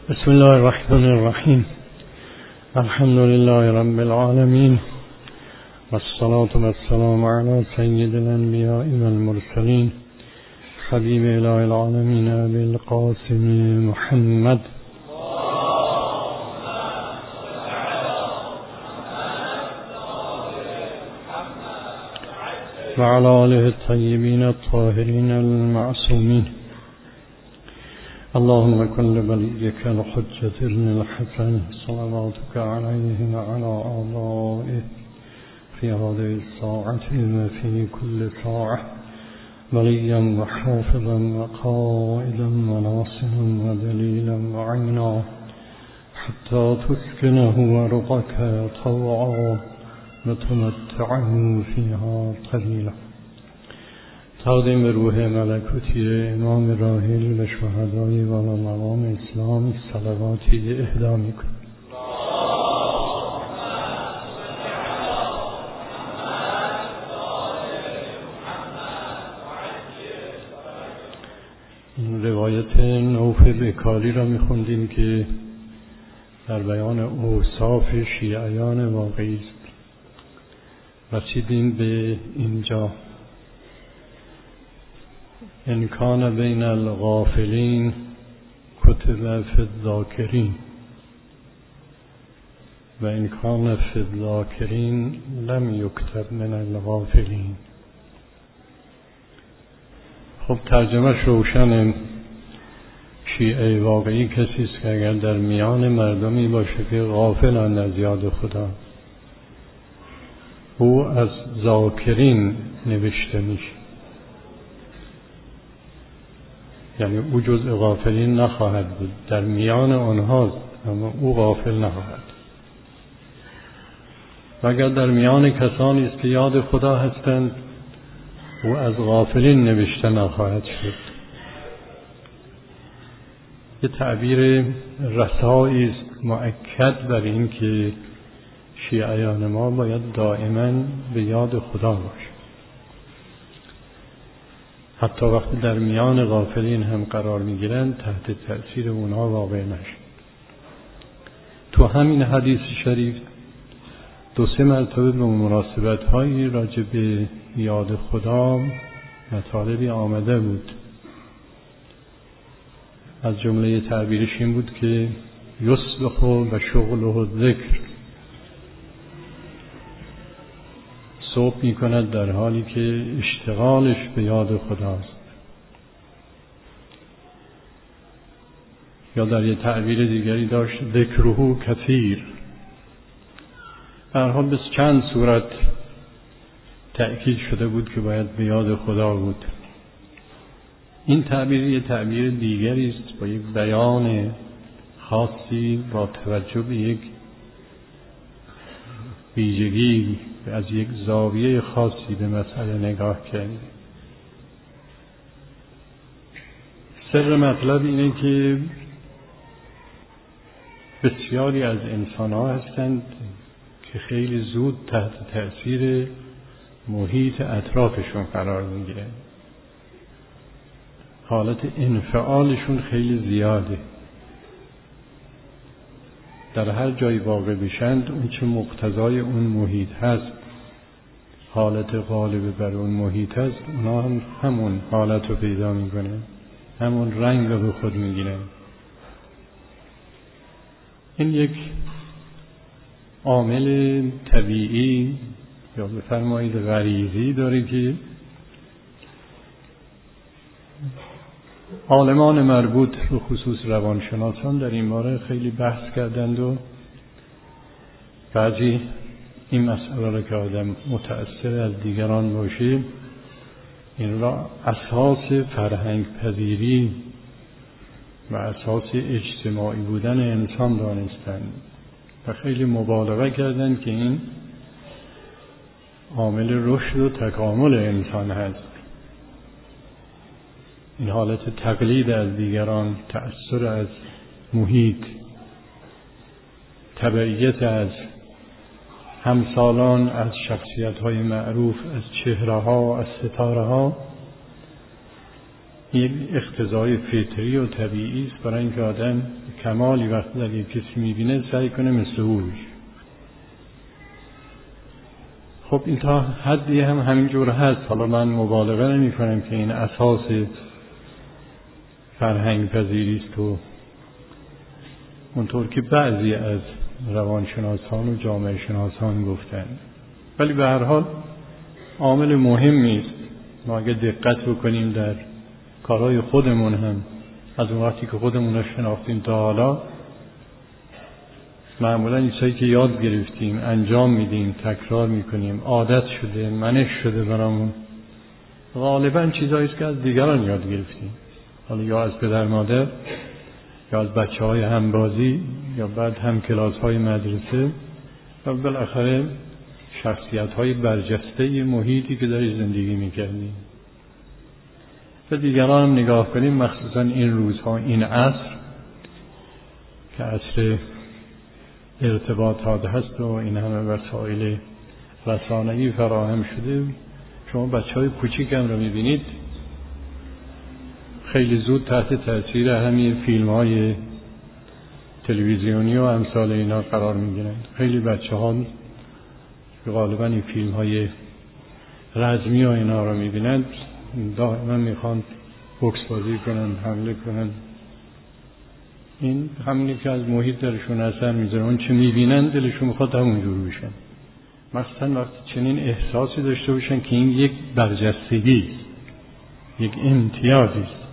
بسم الله الرحمن الرحیم. الحمد لله رب العالمین والصلاة والسلام علی سید الانبیاء والمرسلین حبیب اله العالمین ابی القاسم محمد و علی آله الطیبین الطاهرین المعصومین. اللهم كن لوليك الحجة ابن الحسن صلواتك عليه وعلى آبائه في هذه الساعة وفي كل ساعة وليا وحافظا وقائدا وناصرا ودليلا وعينا حتى تسكنه ورقك طوعا وتمتعه فيها قليلا. تقدیم به روح ملکوتی امام راحل و شهدای والا مقام اسلام صلواتی اهدا میکنم. روایت نوف بکاری را میخوندیم که در بیان اوصاف شیعیان واقعی است. رسیدیم به اینجا: ان کان بین الغافلین کتب فی الذاکرین و ان کان فی الذاکرین لم یکتب من الغافلین. خب ترجمهش روشنه. شیعه واقعی کسی است که اگر در میان مردمی باشه که غافلند از یاد خدا، او از ذاکرین نوشته میشه، یعنی او جزء غافلین نخواهد بود، در میان آنهاست اما او غافل نخواهد. و اگر در میان کسانی است که یاد خدا هستند، او از غافلین نوشته نخواهد شد. یه تعبیر رسایی است مؤکد بر این که شیعیان ما باید دائما به یاد خدا باشه، حتی وقتی در میان غافلین هم قرار میگیرند تحت تأثیر اونها واقع نشد. تو همین حدیث شریف 2-3 مرتبه به مناسبت هایی راجع به یاد خدا مطالبی آمده بود. از جمله تعبیرش این بود که یصبح و شغله ذکر، صبح می کند در حالی که اشتغالش به یاد خداست. یا در یه تعبیر دیگری داشت ذکره کثیر. در حال به چند صورت تأکید شده بود که باید به یاد خدا بود. این تعبیر یه تعبیر دیگری است با یک بیان خاصی، با توجه به یک ویژگی، از یک زاویه خاصی به مسئله نگاه کردیم. سر مطلب اینه که بسیاری از انسان‌ها هستند که خیلی زود تحت تأثیر محیط اطرافشون قرار میگیرن. حالت انفعالشون خیلی زیاده. در هر جای واقع بشند اون چه مقتضای اون محیط هست، حالت غالب بر اون محیط هست، اونا هم همون حالت رو پیدا میکنن، همون رنگ رو به خود میگیرن. این یک عامل طبیعی یا بفرمایید غریزی داره که عالمان مربوط به خصوص روانشناسان در این باره خیلی بحث کردند و بعضی این مسئله را که آدم متأثر از دیگران باشه این را اساس فرهنگ پذیری و اساس اجتماعی بودن انسان دانستند و خیلی مبالغه کردند که این عامل رشد و تکامل انسان هست. این حالت تقلید از دیگران، تأثیر از محیط، تبعیت از همسالان، از شخصیت‌های معروف، از چهره‌ها، از ستاره‌ها، یک اقتضای فطری و طبیعی است برای اینکه آدم کمالی وقتی در یک کسی میبینه سعی کنه مثل او بشه. خب این تا حدی هم همینجور هست. حالا من مبالغه نمی کنم که این اساس فرهنگ پذیری است و اونطور که بعضی از روانشناسان و جامعه شناسان گفتند، ولی به هر حال عامل مهمی است. ما اگه دقت بکنیم در کارهای خودمون هم از اون وقتی که خودمون رو شناختیم تا حالا، معمولا این چیزایی که یاد گرفتیم انجام میدیم، تکرار میکنیم، عادت شده، منش شده برامون، غالبا چیزایی است که از دیگران یاد گرفتیم، حالا یا از پدر مادر یا از بچه‌های همبازی یا بعد هم کلاس‌های مدرسه و بالاخره شخصیت‌های برجسته محیطی که درش زندگی می‌کردیم. و دیگران هم نگاه کنیم، مخصوصا این روزها، این عصر که عصر ارتباطات هست و این همه وسایل رسانه‌ای فراهم شده، شما بچه‌های کوچیک هم رو می‌بینید خیلی زود تحت تاثیر همین فیلم‌های تلویزیونی و امثال اینا قرار می‌گیرند. خیلی بچه‌ها غالبا این فیلم‌های رزمی و اینا رو می‌بینند، دائما می‌خوان بوکس بازی کنن، حمله کنن. این همینی که از محیط درشون اثر میذاره، اون چه می‌بینن دلشون می‌خواد همونجور بشن. مثلا وقتی چنین احساسی داشته باشن که این یک برجستگی، یک امتیازی است.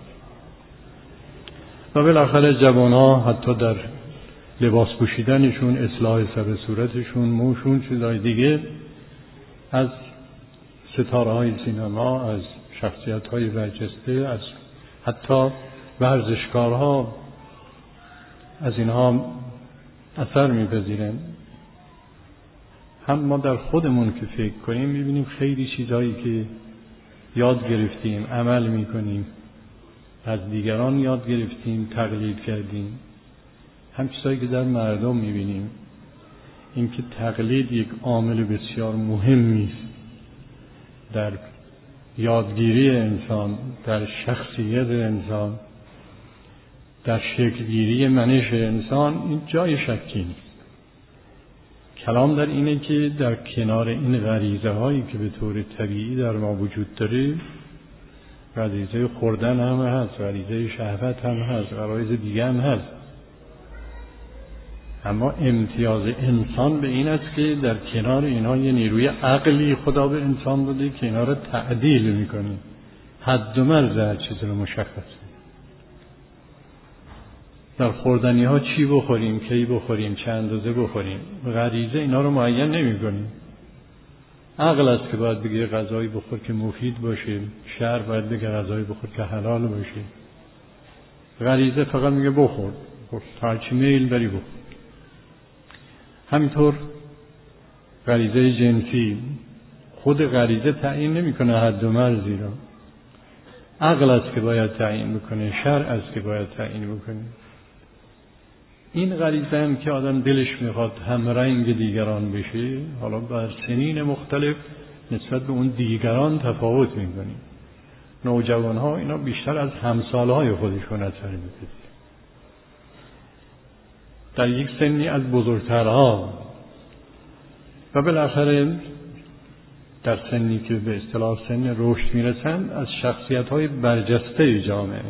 و بالاخره جوان‌ها حتی در لباس پوشیدنشون، اصلاح سر صورتشون، موشون، چیزای دیگه از ستاره‌های سینما، از شخصیت‌های برجسته، از حتی ورزشکارها، از اینها اثر می‌پذیرن. هم ما در خودمون که فکر کنیم می‌بینیم خیلی چیزایی که یاد گرفتیم، عمل می‌کنیم، از دیگران یاد گرفتیم، تقلید کردیم. هم چیزایی که در مردم می‌بینیم. اینکه تقلید یک عامل بسیار مهمی است در یادگیری انسان، در شخصیت انسان، در شکلگیری منش انسان، این جای شکی نیست. کلام در اینه که در کنار این غریزه هایی که به طور طبیعی در ما وجود داره، غریزه خوردن هم هست، غریزه شهوت هم هست، غرایز دیگه هم هست، اما امتیاز انسان به این است که در کنار اینها یه نیروی عقلی خدا به انسان داده که اینا رو تعدیل میکنه، حد و مرز هر چیز رو مشخصه. در خوردنی ها چی بخوریم، کی بخوریم، چه اندازه بخوریم، غریزه اینا رو معین نمی کنیم. عقل است که باید بگه غذایی بخور که مفید باشه، شرع باید بگه غذایی بخور که حلال باشه. غریزه فقط میگه بخور، هرچی میل بری بخور. همینطور غریزه جنسی، خود غریزه تعیین نمی کنه حد و مرزی را، عقل است که باید تعیین بکنه، شرع است که باید تعیین بکنه. این غریزه هم که آدم دلش میخواد هم رنگ دیگران بشه، حالا بر سنین مختلف نسبت به اون دیگران تفاوت میکنیم. نوجوان ها اینا بیشتر از همسالهای خودشون اثر میکنه، در یک سنی از بزرگترها، و بالاخره در سنی که به اصطلاح سن رشد میرسند از شخصیت‌های برجسته جامعه.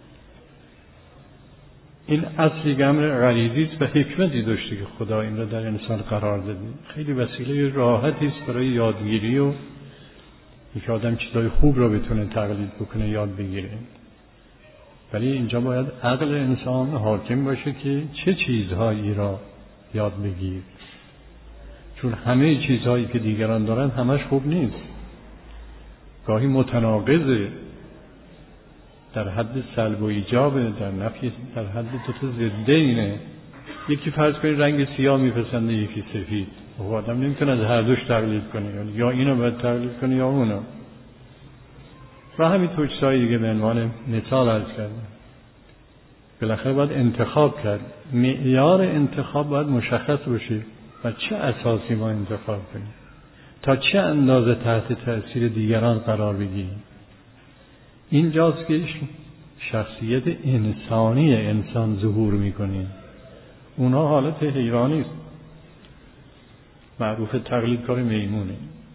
این اصلی که امر غریزی است و حکمتی داشته که خدا این را در انسان قرار داده. خیلی وسیله راحتی است برای یادگیری و اینکه آدم چیزای خوب را بتونه تقلید بکنه، یاد بگیره. ولی اینجا باید عقل انسان حاکم باشه که چه چیزهایی را یاد بگیر، چون همه چیزهایی که دیگران دارن همش خوب نیست، گاهی متناقضه، در حد سلب و ایجابه، در نفی در حد دو تا ضده اینه. یکی فرض کنید رنگ سیاه میپسنده، یکی سفید، و آدم نمیتونه از هر دوش تقلید کنه، یا اینو باید تقلید کنه یا اونو. و همینطور چیزهای دیگه به عنوان مثال عرض کردم. بالاخره باید انتخاب کرد، معیار انتخاب باید مشخص باشه و چه اساسی ما انتخاب کنیم، تا چه اندازه تحت تأثیر دیگران قرار بگیریم. اینجاست که شخصیت انسانی انسان ظهور میکنه. اونها حالت حیوانی است. معروف تقلید کار میمونه.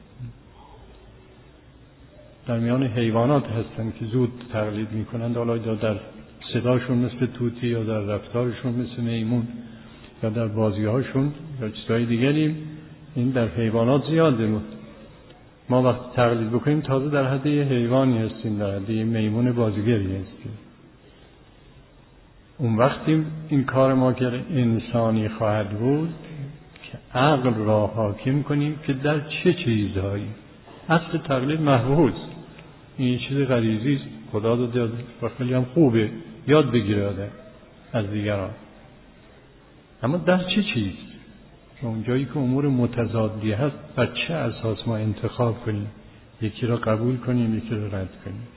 در میان حیوانات هستن که زود تقلید میکنند، حالا در صداشون مثل طوطی یا در رفتارشون مثل میمون یا در بازیهاشون یا چیزهای دیگری. این در حیوانات زیاده. ما وقتی تقلید بکنیم تازه در حد یه حیوانی هستیم، در حد یه میمون بازیگری هستیم. اون وقتی این کار ما که انسانی خواهد بود که عقل را حاکم کنیم که در چه چیزهایی. اصل تقلید محفوظ، این چیز غریزی است، خدا داده و خیلی هم خوبه یاد بگیره آدم از دیگران. اما در چه چیز؟ اونجایی که امور متضادی هست بر چه اساس ما انتخاب کنیم، یکی را قبول کنیم یکی را رد کنیم.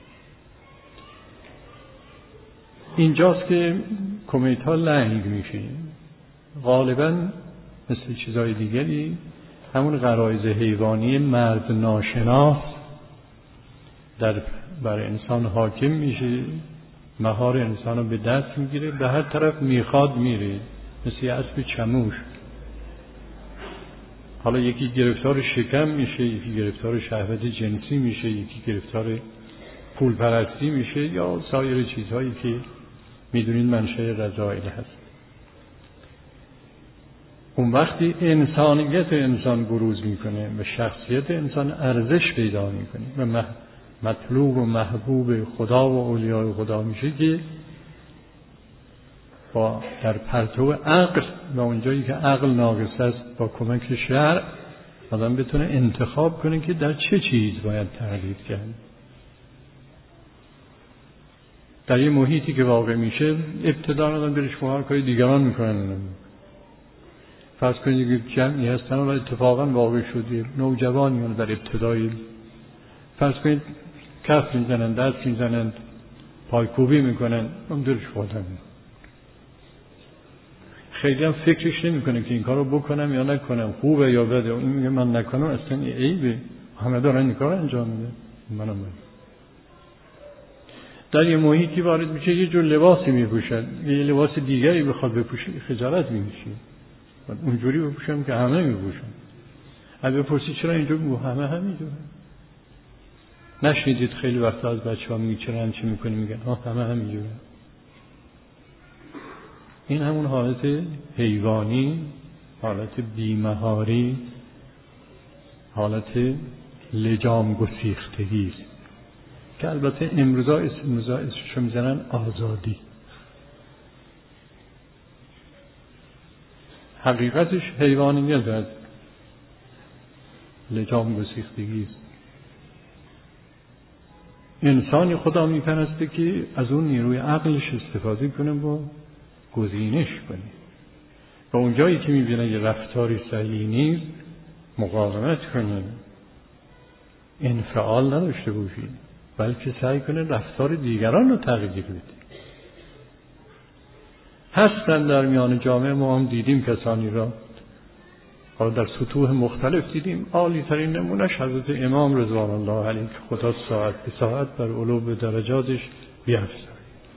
اینجاست که کمیت ها لنگ میشه. غالبا مثل چیزهای دیگری همون غرایز حیوانی مرد ناشناس بر انسان حاکم میشه، مهار انسان رو به دست میگیره، به هر طرف میخواد میره، مثل یه اسب چموش. حالا یکی گرفتار شکم میشه، یکی گرفتار شهوت جنسی میشه، یکی گرفتار پول پرستی میشه یا سایر چیزهایی که میدونین منشأ رذائل هست. اون وقتی انسانیت انسان بروز میکنه و شخصیت انسان ارزش پیدا میکنه و مطلوب و محبوب خدا و اولیاء خدا میشه که با در پرتو عقل و اونجایی که عقل ناقص است با کمک شرع آدم بتونه انتخاب کنه که در چه چیز باید تقلید کرد. در یه محیطی که واقع میشه ابتدا آدم بره شمار کاری دیگران میکنن. فرض کنید که جمعی هستن و اتفاقا واقع شده نوجوانیان در ابتدای فرض کنید کف میزنن، دست میزنن، پایکوبی میکنن، اون درش خودم خیلی هم فکرش نمیکنه که این کارو بکنم یا نکنم، خوبه یا بده. اون میگه من نکنم اصلا عیبه، همه دارن این کارو انجام میدن، منم در یه محیطی وارد میشه یه جور لباسی میپوشن، یه لباس دیگری بخواد بپوشه خجالت میکشه. اونجوری بپوشم که همه میپوشن. اگه بپرسی چرا اینجوری میگه همه همینجوره. نشنیدید خیلی وقتا از بچه‌ها میگن چرا همین چی میکنی، میگن همه همینجوره. این همون حالت حیوانی، حالت بیمهاری، حالت لجام گسیختگی است که البته امروزا اسمشو میزنن آزادی. حقیقتش حیوانیت است، لجام گسیختگی است. انسانی خدا میپرسته که از اون نیروی عقلش استفاده کنه و گزینش کنه و اونجایی که میبینه یه رفتاری صحیح نیست مقاومت کنه، انفعال نداشته باشه، بلکه سعی کنه رفتار دیگران رو تغییر بده. هستن در میان جامعه، ما هم دیدیم کسانی را، حالا در سطوح مختلف دیدیم. عالی ترین نمونش حضرت امام رضوان الله علیه که خدا ساعت به ساعت بر علو درجاتش بیافزاید،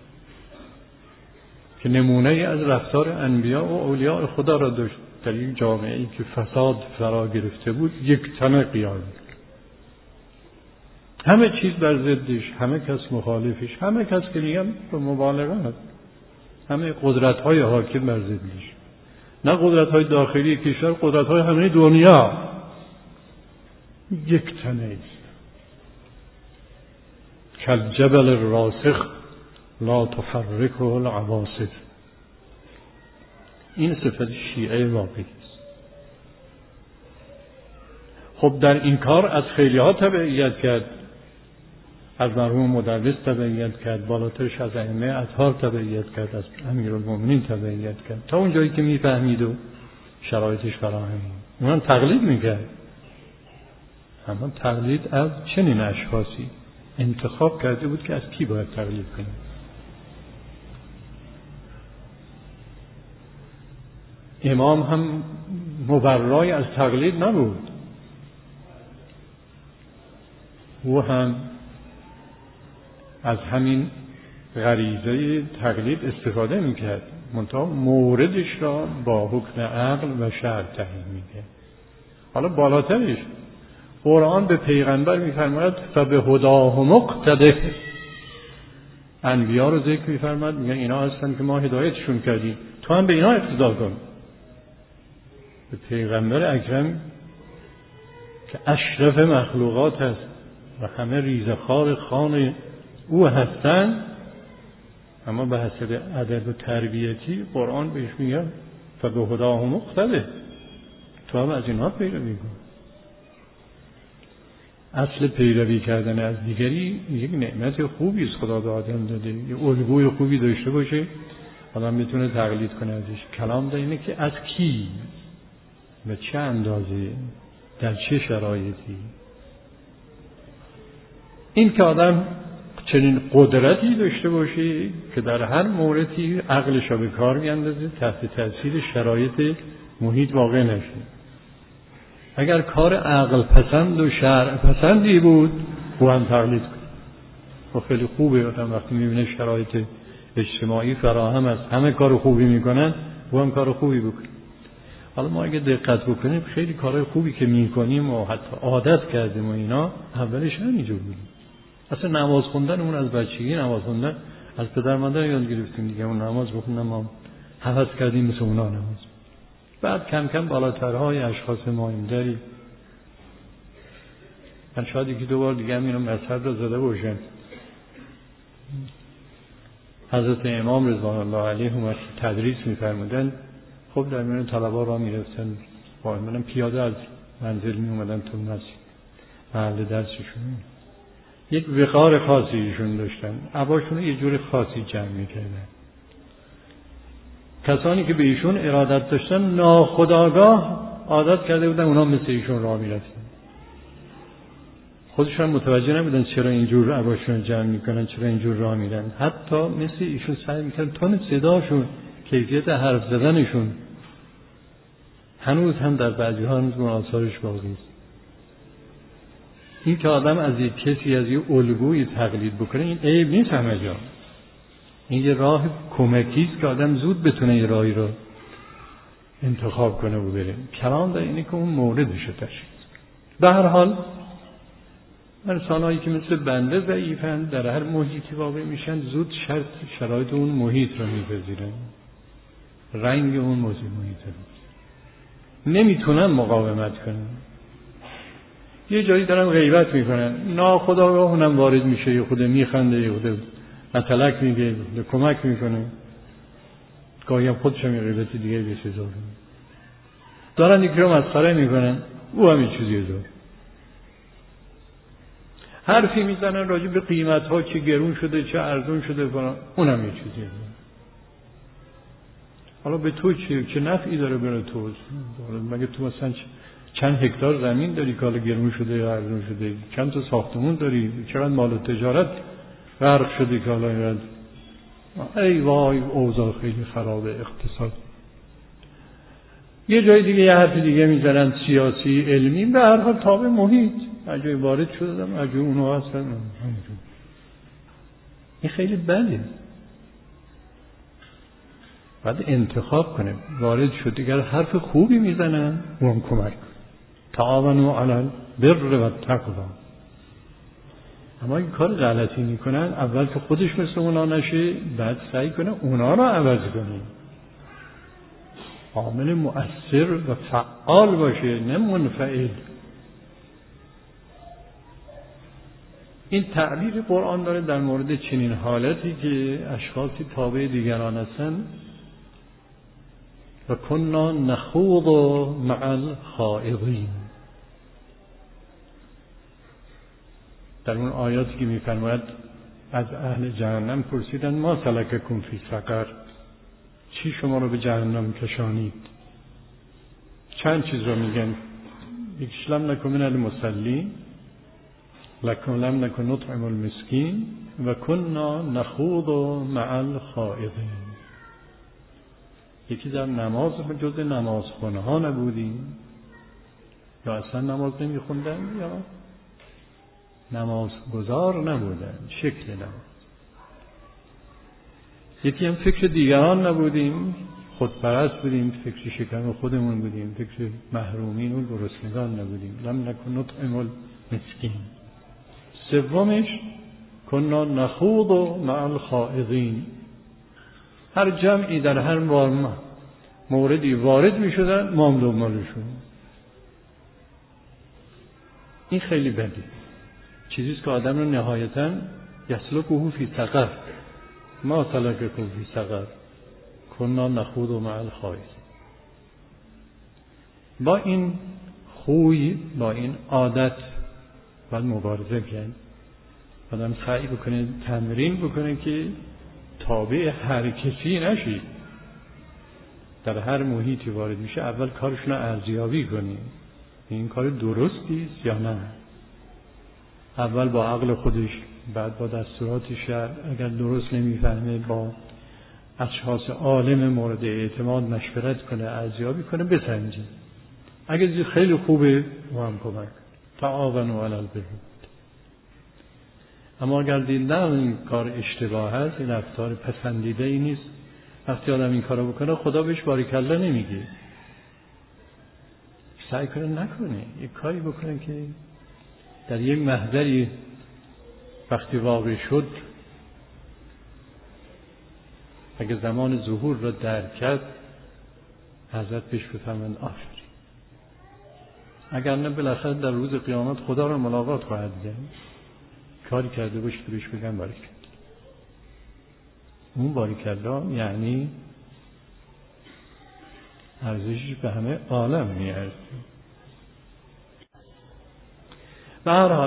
که نمونه ای از رفتار انبیا و اولیاء خدا را داشت. در یک جامعه ای که فساد فرا گرفته بود یک تنه قیام، همه چیز بر ضدش، همه کس مخالفش، همه کس که میگم به مبالغه هست، همه قدرت های حاکم بر ضدش، نه قدرت های داخلی کشور، قدرت های همه دنیا یک تنه است. کالجبل الراسخ لا تفرقه العواصف. این صفت شیعه واقعی است. خب در این کار از خیلی ها تبعیت کرد، از مرحوم مدرس تبعیت کرد، بالاترش از ائمه اطهار تبعیت کرد، از امیرالمومنین تبعیت کرد، تا اونجایی که میفهمید و شرایطش فراهم اونم تقلید میکرد. اما تقلید از چنین اشخاصی انتخاب کرده بود که از کی باید تقلید کنه. امام هم مبرای از تقلید نبود، او هم از همین غریزه تقلید استفاده میکرد، منتها موردش را با حکم عقل و شرع تعیین میکرد. حالا بالاترش قرآن به پیغمبر میفرماید فبهداه مقتده. انبیا رو ذکر میفرماید، میگن اینا هستن که ما هدایتشون کردیم، تو هم به اینا اقتدا کن. به پیغمبر اکرم که اشرف مخلوقات هست و همه ریزخوار خان او هستن، اما به حسب ادب و تربیتی قرآن بهش میگه فبهداه مقتده، تو هم از اینها پیروی کن. اصل پیروی کردن از دیگری یک نعمت خوبی است خدا به آدم داده، یک الگوی خوبی داشته باشه آدم بتونه تقلید کنه ازش. کلام در اینه که از کی و چه اندازه در چه شرایطی. این که آدم چنین قدرتی داشته باشه که در هر موردی عقلش را به کار میاندازه تحت تاثیر شرایط محیط واقع نشه. اگر کار عقل پسند و شرع پسندی بود او هم تقلید کنه. و خیلی خوبه آدم وقتی میبینه شرایط اجتماعی فراهم است، همه کار خوبی میکنن، او هم کار خوبی بکنه. حالا ما اگه دقت بکنیم خیلی کارهای خوبی که میکنیم و حتی عادت کردیم و اینا اولش همینجور بودیم. اصلا نماز خوندن اون از بچگی نماز خوندن از پدر مادر یاد گرفتیم دیگه، اون نماز بخوندن ما حفظ کردیم مثل اونا نماز. بعد کم کم بالاترهای اشخاص مهمتری، من شاید یکی دو بار دیگه هم اینو مذهب رو زده باشم. حضرت امام رضوان الله علیهم وقتی تدریس می‌فرمودن، خب در میان طلبا را می‌رفتن، با منم پیاده از منزل می‌اومدن تو مسجد محل درسشون. یک وقار خاصی ایشون داشتن، عباشون یه جور خاصی جمع می‌کردن. کسانی که به ایشون ارادت داشتن ناخودآگاه عادت کرده بودن اونا مثل ایشون راه می‌رفتن. خودشون متوجه نبودن چرا اینجور عباشون جمع میکنن، چرا اینجور راه میرن. حتی مثل ایشون سعی میکنن تون صداشون، کیفیت حرف زدنشون هنوز هم در بعضی ها هنوز آثارش باقی است. این که آدم از یک کسی از یک الگوی تقلید بکنه این عیب نیست همه جا. این یه راه کمکی است که آدم زود بتونه یه راهی رو انتخاب کنه و بره. کلام در اینه که اون موردش رو تشخیص. به هر حال انسان‌هایی که مثل بنده ضعیفند در هر محیطی واقع میشن زود شرایط اون محیط رو میپذیرن، رنگ اون محیط رو نمیتونن مقاومت کنن. یه جایی دارن غیبت میکنن، ناخودآگاه اونم وارد میشه، یه خود میخنده، یه خود مطلق میگه، یه کمک میکنه، گاهی هم خودش هم یه غیبت دیگه به سزا دارن یکی رو مسخره میکنن، او هم یه چیزی داره. حرفی میزنن راجع به قیمت ها چه گرون شده چه ارزون شده فلان، اونم یه چیزی داره. حالا به تو چه نفعی داره برای تو؟ مگه تو مثلا چند هکتار زمین داری که حالا گرون شده یا ارزون شده؟ چند تا ساختمون داری؟ چقدر مال و تجارت غرق شده که حالا اینقدر ای وای اوضاع خیلی خرابه اقتصاد. یه جای دیگه یه حرف دیگه میزنن سیاسی علمی، به هر حال تابع محیط اگه وارد شدم اگه اونها هستن همینجور. این خیلی بده. بعد انتخاب کنه وارد شد دیگر حرف خوبی میزنن اون کمک تعاونوا علی البر و التقوی. اما این کار غلطی میکنن اول که خودش مثل اونا نشه بعد سعی کنه اونا رو عوض کنه، عامل مؤثر و فعال باشه نه منفعل. این تعبیر قرآن داره در مورد چنین حالتی که اشخاصی تابع دیگران هستند و کنا نخوض مع الخائضین. در اون آیاتی که میفرماید از اهل جهنم پرسیدن ما سلککم فی سقر، چی شما رو به جهنم کشانید؟ چند چیز رو میگن، یکیش لم نکن من المصلین، لم نکن نطعم المسکین و کنا نخوض مع الخائضین. یکی در نماز جز نماز خونه ها نبودیم یا اصلا نماز نمی خوندن یا نماز گذار نبودن، شکل نماز. یکی هم فکر دیگران نبودیم، خودپرست بودیم، فکر شکم خودمون بودیم، فکر محرومین و گرسنگان نبودیم. لم نکن نطعم المسکین. سومش کنا نخوض مع الخائضین. هر جمعی در هر موردی وارد می شدن، ما هم دنبالشون. این خیلی بده، چیزیست که آدم رو نهایتاً یسلکه فی سقر. ما سلککم فی سقر کنا نخوض مع الخائضین. با این خوی، با این عادت باید مبارزه کنید. آدم سعی بکنه، تمرین بکنه که تابع هر کسی نشید. در هر محیطی وارد میشه اول کارشون رو ارزیابی کنید، این کار درستی است یا نه. اول با عقل خودش، بعد با دستورات شرع، اگر درست نمیفهمه با اشخاص عالم مورد اعتماد مشورت کنه، ارزیابی کنه، بسنجه. اگر خیلی خوبه ما هم کمک تعاونوا علی البر. اما اگر دیدن این کار اشتباه هست، این رفتار پسندیده ای نیست، وقتی آدم این کارو بکنه خدا بهش باریکلا نمیگه. سعی کنه نکنه، یک کاری بکنه که در یک محضری وقتی واقع شد، اگه زمان ظهور را درک کرد، حضرت بهش بفرمایند آفرین. اگر نه بالاخره در روز قیامت خدا را ملاقات خواهد کرد. کاری کرده باشه که بهش بگن باریکلا. اون باریکلا یعنی ارزشش به همه عالم میارزه. به هر حال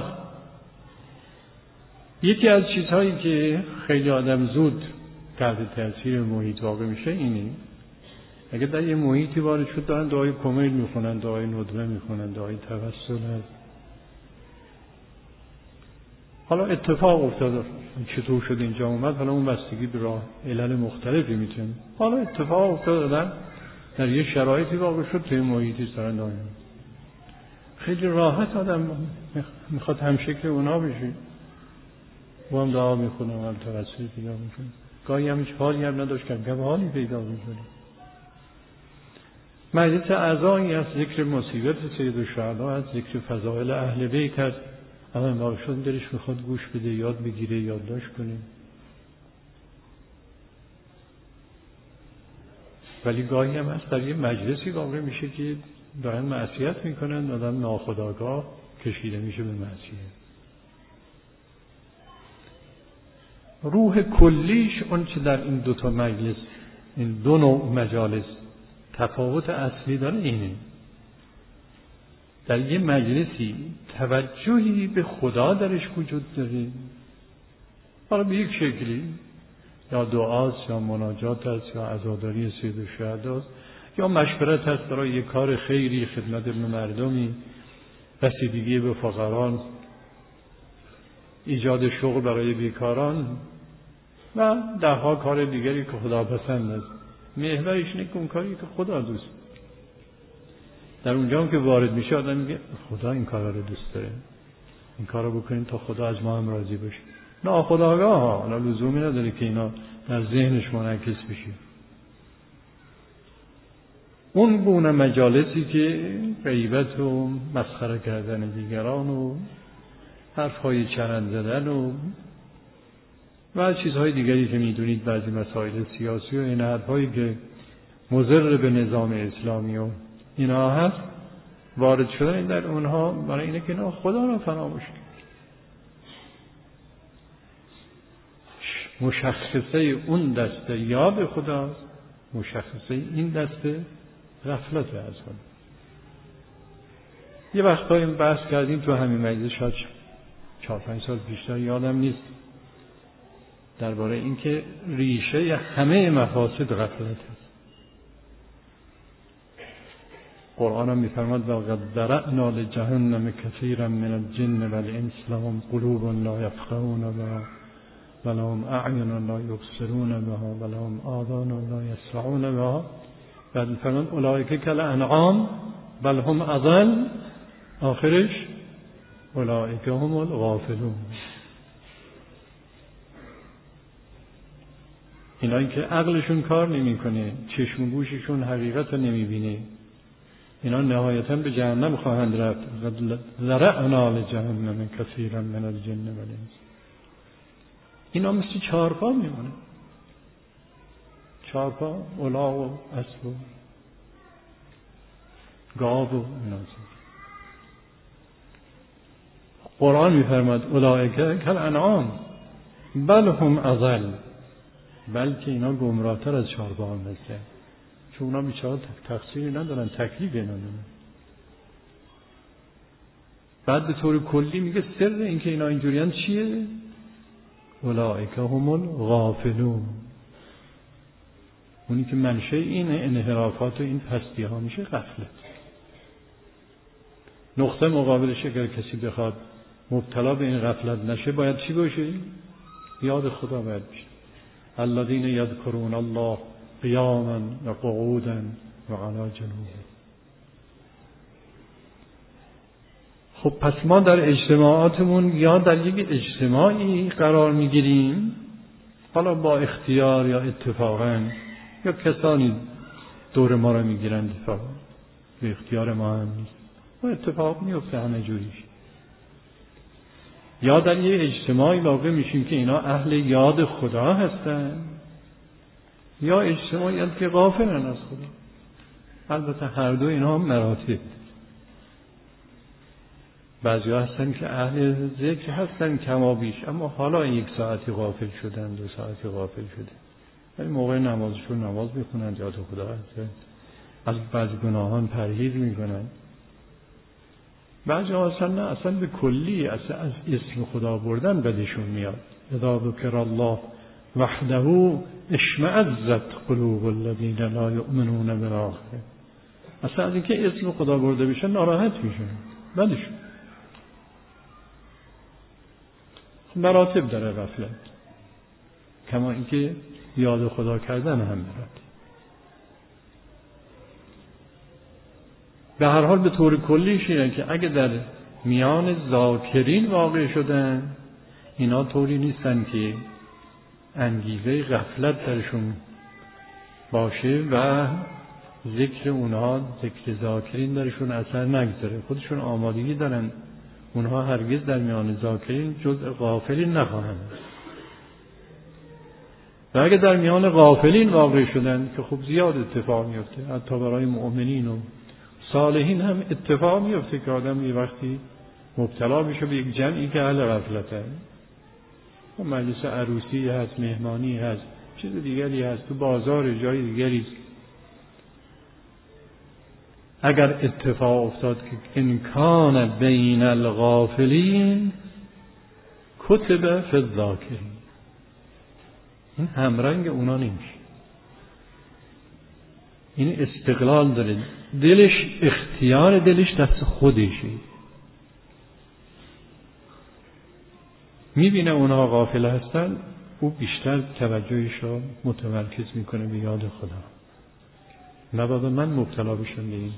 یکی از چیزهایی که خیلی آدم زود تحت تاثیر محیط واقع میشه اینه، اگه در یه محیطی وارد شد دارن دعای کمیل میخونن، دعای ندبه میخونن، دعای توسل هست. حالا اتفاق افتاد چطور شد اینجا اومد، حالا اون بستگی به راه علل مختلفی میتونه. حالا اتفاق افتاد دادن در یه شرایطی واقع شد، توی محیطی دارن دعای، خیلی راحت آدم میخواد هم شکل اونا بشه، با هم دعا میخونه و هم توسل پیدا میکنه. گاهی هم هیچ حالی هم نداشت که حالی پیدا میکنه. مجلس اعضایی از ذکر مصیبت سید الشهدا، از ذکر فضائل اهل بیت هست. اما واقع شد دلش میخواد گوش بده، یاد بگیره، یادداشت کنه. ولی گاهی هم هست در یه مجلسی واقع میشه که دارن معصیت میکنن، آدم ناخودآگاه کشیده میشه به معصیت. روح کلیش اون چه در این دوتا مجلس، این دو نوع مجالس تفاوت اصلی داره اینه. در یه مجلسی توجهی به خدا درش وجود داره، حالا به یک شکلی، یا دعاست یا مناجات است یا عزاداری سید الشهدا است یا مشورت است برای یک کار خیری، خدمت به مردمی، رسیدگی به فقران، ایجاد شغل برای بیکاران و دهها کار دیگری که خدا پسند است. محورش اینه که اون کاری که خدا دوست. در اونجا هم که وارد میشه آدم میگه خدا این کارا رو دوست داره، این کارا بکنیم تا خدا از ما هم راضی بشه. ناخودآگاه ها، حالا لزومی نداره که اینا در ذهنش منعکس بشه. اون گونه مجالسی که غیبت و مسخره کردن دیگران و حرفهای چرند زدن و چیزهای دیگری که میدونید، بعضی مسائل سیاسی و این حرفهایی که مضر به نظام اسلامی و اینا هست، وارد شدن در اونها برای اینه که اینا خدا را فراموش کنید. مشخصه اون دسته یاد خداست، مشخصه این دسته غفلت از خدا. یه وقتایی بحث کردیم تو همین مجلس، شاید 4-5 سال بیشتر یادم نیست، درباره اینکه ریشه همه مفاسد غفلت است. قرآن هم می‌فرماید وَلَقَدْ ذَرَأْنَا لِجَهَنَّمَ كَثِيرًا مِنَ الْجِنِّ وَالْإِنسِ لَهُمْ قُلُوبٌ لَا يَفْقَهُونَ بِهَا وَلَهُمْ أَعْيُنٌ لَا يُبْصِرُونَ بِهَا وَلَهُمْ آذَانٌ لَا يَسْمَعُونَ بِهَا. بعد می‌فرماید أُولَئِكَ كَالْأَنْعَامِ بَلْ هُمْ أَضَلُّ. آخرش أُولَئِكَ هُمُ الْغَافِلُونَ. اینایی که عقلشون کار نمیکنه، چشم و گوششون حقیقت رو نمیبینه، اینا نهایتاً به جهنم خواهند رفت. ذرعنا لجهنم کثیرا من الجن والانس. اینا مثل چهارپا میمونه، چهارپا، الاغ و اسب و گاو و اینا. قرآن میفرماد اولئک کالانعام بل هم اضل، بلکه اینا گمراهتر از چهارپا هم هستن، چون اونا بیچاره تقصیری ندارن، تکلیفی ندارن. بعد به طور کلی میگه سر این که اینا اینجوریان چیه؟ اولئک هم الغافلون. اونی که منشأ این انحرافات و این پستی ها میشه غفلت. نقطه مقابلش اگر کسی بخواد مبتلا به این غفلت نشه باید چی باشه؟ یاد خدا باید بشه. الذین یذکرون الله قیاما و قعودا و علی جنوبهم. خب پس ما در اجتماعاتمون یا در یک اجتماعی قرار میگیریم، حالا با اختیار یا اتفاقا، یا کسانی دور ما را میگیرن اتفاقا، به اختیار ما هم نیست و اتفاق میفته همه جوریش. یا در یک اجتماعی واقع میشیم که اینا اهل یاد خدا هستن، یا اجتماعی هست که غافلن از خدا. البته هر دو اینا هم مراتب. بعضی ها هستن که اهل ذکر هستن کما بیش، اما حالا یک ساعتی غافل شدن، 2 ساعتی غافل شدن، ولی موقع نمازشون نماز میخونن، یاد خدا هستن، از بعضی گناهان پرهیز میکنن. بعضی ها هستن نه، اصلا به کلی از اسم خدا بردن بدشون میاد. اذا ذکر الله وحده اشمئزت قلوب الذین لا یؤمنون بالآخرة. اصلا از اینکه اسم خدا برده بشه ناراحت میشن، بدشون. مراتب داره غفلت، کما اینکه یاد خدا کردن هم مراتب. به هر حال به طور کلیش اینه که اگه در میان ذاکرین واقع شدن، اینا طوری نیستن که انگیزه غفلت درشون باشه و ذکر اونها، ذکر ذاکرین درشون اثر نگذاره. خودشون آمادگی دارن، اونها هرگز در میان ذاکرین جزء غافلین نخواهند. و اگه در میان غافلین واقع شدن که خب زیاد اتفاق میفته، حتی برای مؤمنین و صالحین هم اتفاق میفته که آدم یه وقتی مبتلا میشه به یک جمعی که اهل غفلته، و مجلس عروسی هست، مهمانی هست، چیز دیگری هست، تو بازار جای دیگری. اگر اتفاق افتاد که انکان بین الغافلین کتب فی الذاکرین، این همرنگ اونا نمیشه. این استقلال داره، دلش، اختیار دلش دست خودشه. میبینه اونها غافل هستن، او بیشتر توجهش رو متمرکز میکنه به یاد خدا. نباید من مبتلا بشم به این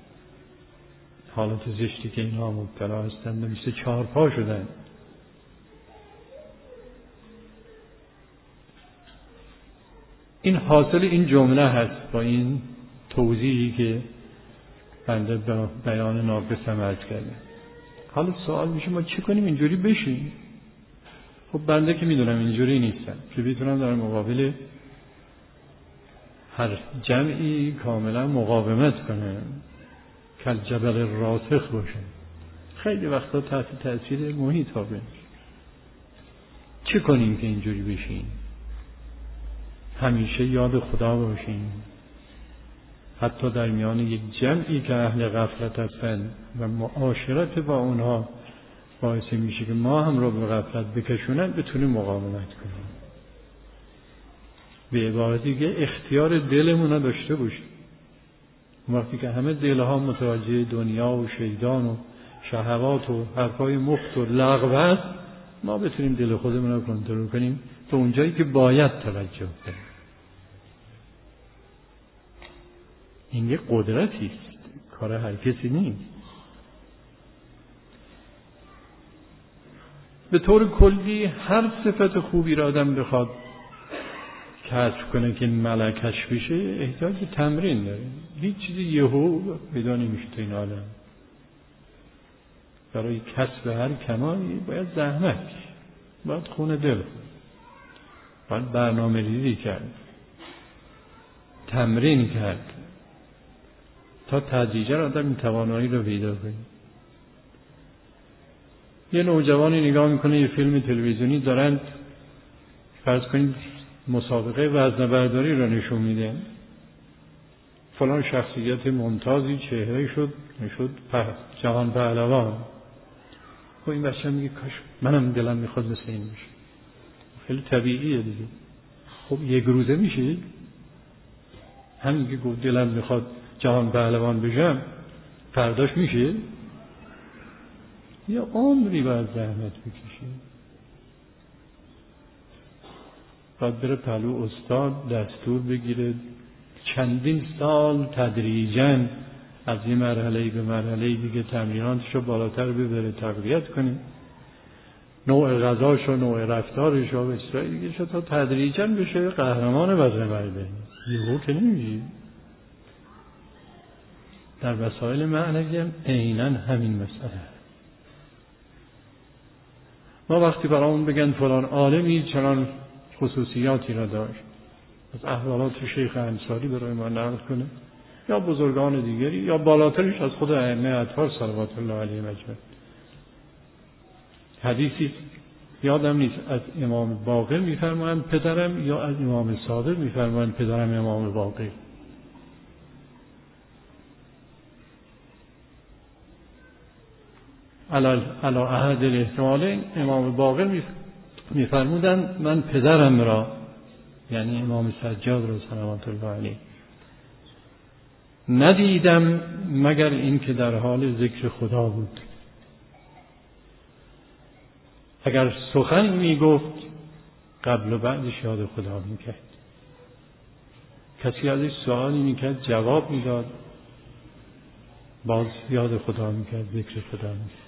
حالت زشتی که اینها مبتلا هستن، مثل چهارپا شدن. این حاصل این جمله هست با این توضیحی که بنده به بیان ناقصم عرض کردم. حالا سوال میشه ما چی کنیم اینجوری بشیم؟ خب بنده که میدونم اینجوری نیستم که بتونم در مقابل هر جمعی کاملا مقاومت کنم، کل جبل راسخ باشه. خیلی وقتا تحت تأثیر محیط ها بنش. چی کنیم که اینجوری بشیم؟ همیشه یاد خدا باشیم، حتی در میان یک جمعی که اهل غفلت هستند و معاشرت با اونها باعث میشه که ما هم رو به غفلت بکشونن، بتونیم مقاومت کنیم. به عبارتی که اختیار دلمون رو داشته باشیم. وقتی که همه دلها متوجه دنیا و شیطان و شهوات و حرفای مفت و لغو است، ما بتونیم دل خودمون رو کنترل کنیم تا اونجایی که باید توجه کنیم. این یک قدرتی است، کار هر کسی نیست. به طور کلی هر صفت خوبی را آدم بخواد کشف کنه که ملکش بشه احتیاج به تمرین داره. هیچ چیزی یهو پیدا نمیشه تو این عالم. برای کسب هر کمالی باید زحمت، باید خون دل، باید برنامه ریزی کرد، تمرین کرد تا تدریجا آدم این توانایی رو پیدا کنه. یه نوجوانی نگاه میکنه یه فیلم تلویزیونی دارن فرض کنید مسابقه وزنه برداری رو نشون میده، فلان شخصیت ممتازی چهره شد جهان پهلوان. خب این بچه میگه کاش منم دلم میخواد مثل این بشه. خیلی طبیعیه دیگه. خب یک روزه میشه؟ همین که گفت دلم میخواد جهان پهلوان بشم فرداش میشه؟ یه عمری باید زحمت بکشه، باید بره پلو استاد دستور بگیره، چندین سال تدریجاً از یه مرحله به مرحله دیگه تمریناتش رو بالاتر ببره، تقویت کنه، نوع غذاش و نوع رفتارش و بسیاری دیگه شد تا تدریجاً بشه قهرمان وزنه برداری. یهو که نمیشه. در وسایل معنوی هم عیناً همین مسئله. ما وقتی برامون بگن فلان عالمی چنان خصوصیاتی را داشت، از احوالات شیخ انصاری برای ما نقل کنه یا بزرگان دیگری یا بالاترش از خود ائمه اطهار صلوات الله علیهم اجمعین. حدیثی یادم نیست از امام باقر میفرمایند پدرم یا از امام صادق میفرمایند پدرم امام باقر. علی احد الاحتمالین امام باقر میفرمودند من پدرم را، یعنی امام سجاد را صلوات الله علیه، ندیدم مگر این که در حال ذکر خدا بود. اگر سخن میگفت قبل و بعدش یاد خدا میکرد. کسی ازش سوالی میکرد جواب میداد، باز یاد خدا میکرد، ذکر خدا میکرد.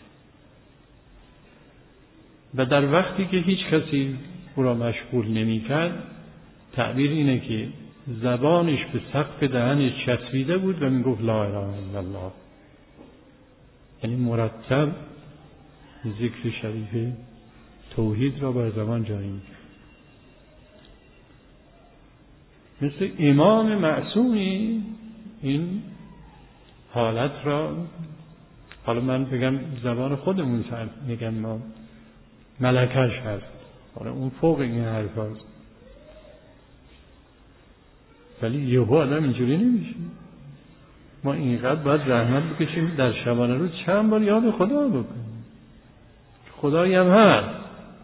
و در وقتی که هیچ کسی او را مشغول نمیکرد، تعبیر اینه که زبانش به سقف دهنش چسبیده بود و میگفت لا اله الا الله. یعنی مرتب ذکر شریف توحید را بر زبان جاری میکرد. مثل امام معصومی این حالت را، حالا من بگم زبان خودمون میگم ما ملکش هست، حالا اون فوق این حرف هست، ولی یهو آدم اینجوری نمیشه. ما اینقدر باید زحمت بکشیم در شبانه روز چند بار یاد خدا بکنیم. خدایی هم هست،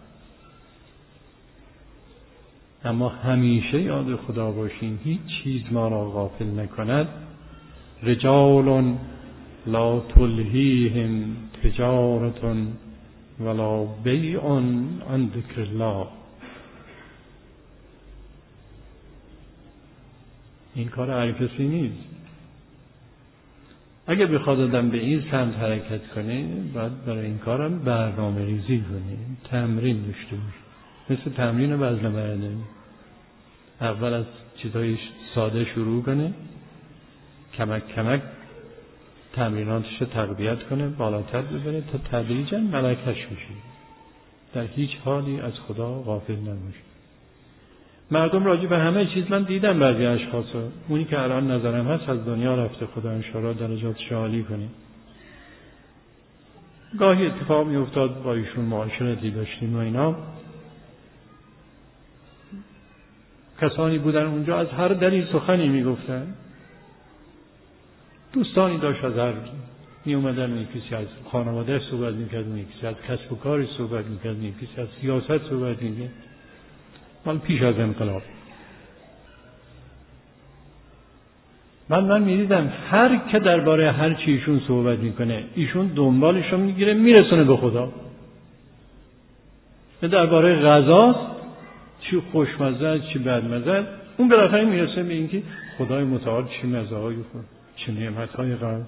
اما همیشه یاد خدا باشیم، هیچ چیز ما را غافل نکند. رجال لا تلهیهم تجارت ولا بیع عن ذکر الله. این کار هر کسی نیست. اگه بخواد آدم به این سمت حرکت کنه، باید برای این کارم برنامه ریزی کنه، تمرین داشته باشه. مثل تمرین وزنه برداری. اول از چیزای ساده شروع کنه، کمک کمک تمریناتش رو تقویت کنه، بالاتر ببره تا تدریجاً ملکش بشه. در هیچ حالی از خدا غافل نباشه. مردم راجع به همه چیز من دیدم بعضی اشخاصا، اونی که الان نظرم هست از دنیا رفته، خدا انشاءالله درجاتش عالی کنه. گاهی اتفاق میافتاد با ایشون معاشرتی داشتیم و اینا، کسانی بودن اونجا از هر دری سخنی میگفتن. دوستانی داشت از هر می اومدن، یکی از خانواده صحبت میکرد، یکی از کسب و کار صحبت میکرد، یکی از سیاست صحبت میکرد. مال پیش از انقلاب من میدیدم هر که درباره هر چی ایشون صحبت میکنه، ایشون دنبالش رو میگیره میرسونه به خدا. درباره غذاست، چی خوشمزه چی بدمزه، اون بالاخره میرسه به اینکه خدای متعال چی مزه‌هایی خورد، چه نعمت‌های قرار.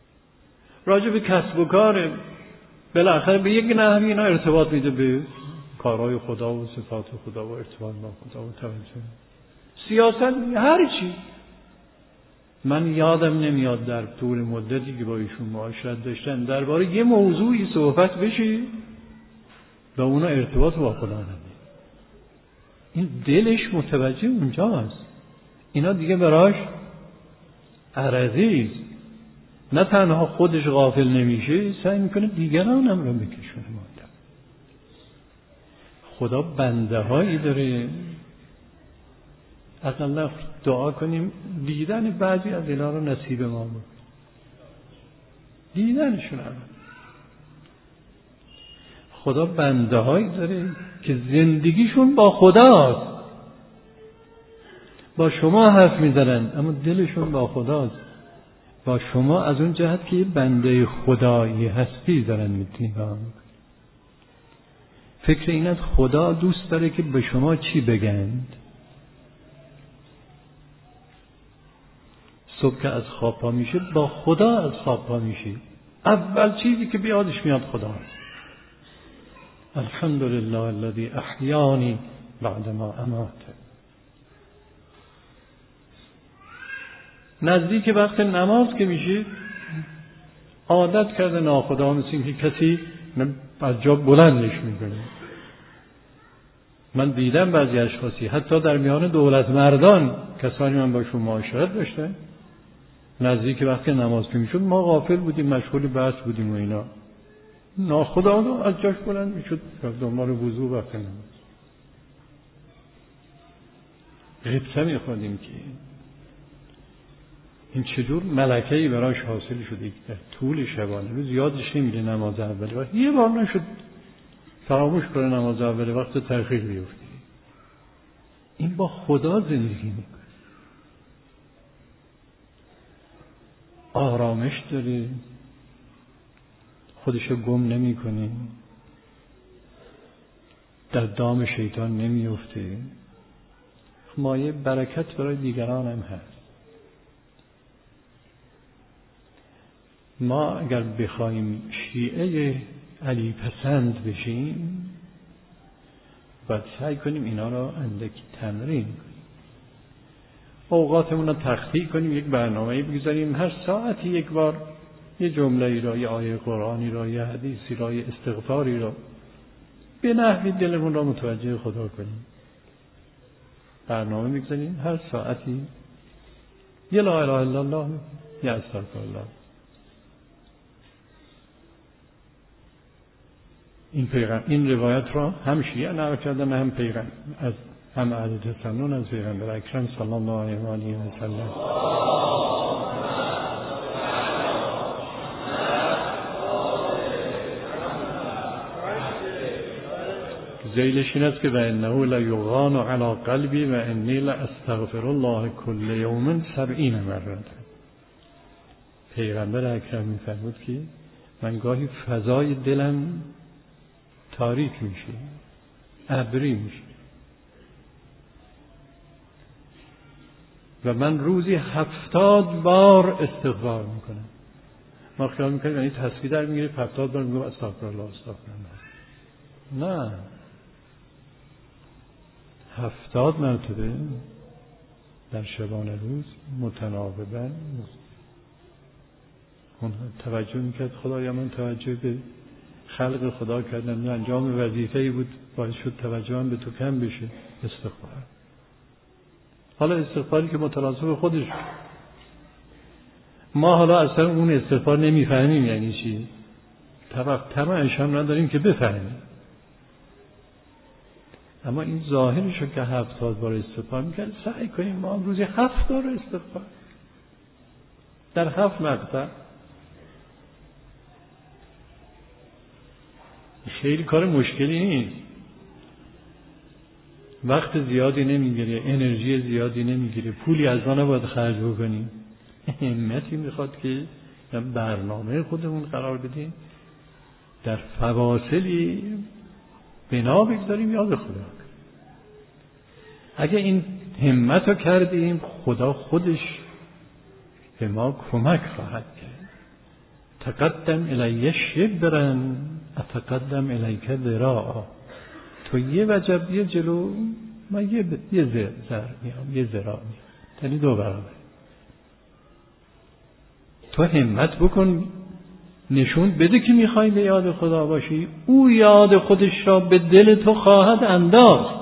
راجع به کسب و کار بالاخره به یک نحوی اینا ارتباط میده به کارهای خدا و صفات خدا و ارتباط با خدا و توجه سیاست هر چی. من یادم نمیاد در طول مدتی که با ایشون معاشرت داشتن درباره یه موضوعی صحبت بشه و اونا ارتباط با خدا نداره. این دلش متوجه اونجاست. اینا دیگه براش عرضی است. نه تنها خودش غافل نمیشه، سعی میکنه دیگران هم رو بکشونه. خدا بنده هایی داره، اقلا دعا کنیم دیدن بعضی از اینا رو نصیب ما بود، دیدنشون هم. خدا بنده هایی داره که زندگیشون با خداست، با شما حرف میزنن اما دلشون با خداست. با شما از اون جهت که بنده خدایی هستی دارن میتونی فکر این است خدا دوست داره که به شما چی بگند. صبح که از خواب پا میشه با خدا از خواب پا میشه، اول چیزی که بیادش میاد خدا. الحمدلله الذی احیانی بعد ما اماته. نزدیک وقت نماز که میشه عادت کرده ناخدا مثل این که کسی از جا بلندش میکنه. من دیدم بعضی اشخاصی حتی در میان دولت مردان، کسانی من باشون معاشرت داشتم، نزدیک وقت نماز که میشد ما غافل بودیم، مشغول بحث بودیم و اینا، ناخدا از جاش بلند میشد دنبال وضو وقت نماز. غیبته میخوادیم که این چجور ملکه‌ای براش حاصل شده که در طول شبانه روز یادش نمیره نماز اولی وقت یه بار نشد فراموش کنه نماز اولی وقت تأخیر بیفته. این با خدا زندگی میکنه، آرامش داره، خودشو گم نمیکنه، در دام شیطان نمیفته، مایه برکت برای دیگران هم هست. ما اگر بخوایم شیعه علی پسند بشیم باید سعی کنیم اینا را اندکی تمرین کنیم، اوقاتمون رو تخطیع کنیم، یک برنامه‌ای بگذاریم، هر ساعتی یک بار یه جمله‌ای را، یه آیه قرآنی را، یه حدیثی را، یه استغفاری را به نحوی دلمون را متوجه خدا کنیم. برنامه بگذاریم هر ساعتی یه لا اله الا الله، یه استغفرالله. این روایت را هم شیعه نقل کردن، هم پیغمبر، از هم اهل سنن از پیغمبر اکرم صلی الله علیه و آله و سلم. ذیلش این است که و انه لیغان علی قلبی و انی لاستغفر الله کل یوم 70 مرة. پیغمبر اکرم می‌فرمود که من گاهی فضای دلم تاریک میشه، ابری میشه و من روزی 70 بار استغفار میکنم. ما خیال میکنیم یعنی تسبیح در میگیره 70 بار میگم استغفرالله استغفرالله. نه، 70 مرتبه در شبانه روز متناوباً اون توجه میکرد خدایا من توجه به خلق خدا کردم، انجام وظیفه‌ای بود باعث شد توجهم به تو کم بشه، استغفار. حالا استغفاری که متناسب خودش، ما حالا اصلا اون استغفار نمیفهمیم یعنی چی، طمعش هم نداریم که بفهمیم، اما این ظاهرشو که 70 بار استغفار میکرد سعی کنیم ما هم روزی 7 بار استغفار در 7 مقطع. خیلی کار مشکلی نیست، وقت زیادی نمیگیره، انرژی زیادی نمیگیره، پولی از ما نباید خرج بکنیم، همتی میخواد که برنامه خودمون قرار بدیم، در فواصلی بنا بگذاریم یاد خدا. اگه این همت رو کردیم خدا خودش به ما کمک خواهد کرد. تقدم الی شبرا اتقدم الیک ذراعا. تو یه وجب یه جلو، من یه ذراع میام، یعنی 2 برابر. تو همت بکن، نشون بده که میخوای به یاد خدا باشی، او یاد خودش را به دل تو خواهد انداخت.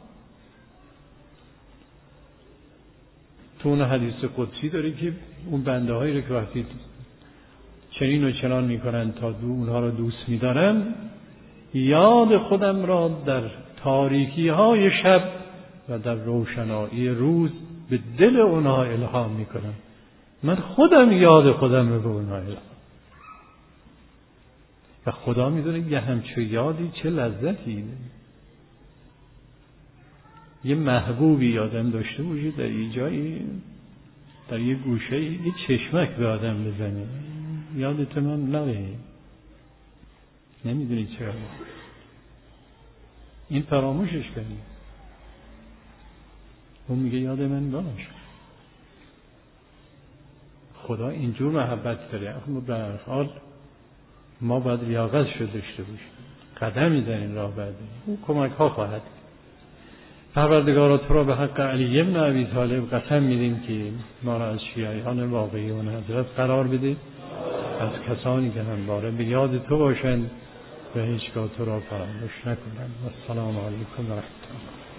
تو اون حدیث قدسی داری که اون بنده هایی رو که وقتی چنین و چنان میکنن تا اونها رو دوست میدارم، یاد خودم را در تاریکی های شب و در روشنایی روز به دل اونها الهام میکنم. من خودم یاد خودم رو به اونها الهام، و خدا میدونه یه همچه یادی چه لذتی. یه محبوبی یادم داشته باشه در یه جایی، در یه گوشه یه چشمک به آدم بزنه، یادت من نره، نمیدونی چرا این فراموشش کنی. اون میگه یاد من باش. خدا اینجور محبت داره. اما به هر حال ما باید لیاقتش رو داشته باشیم، قدم میزنیم راه بعدی، او کمک ها خواهد. پروردگارا تو را به حق علی بن ابی طالب قسم میدیم که ما را از شیعیان واقعی اون حضرت قرار بده، از کسانی که همواره به یاد تو باشند و هیچگاه تو را فراموش نکنند. و السلام علیکم و رحمت الله.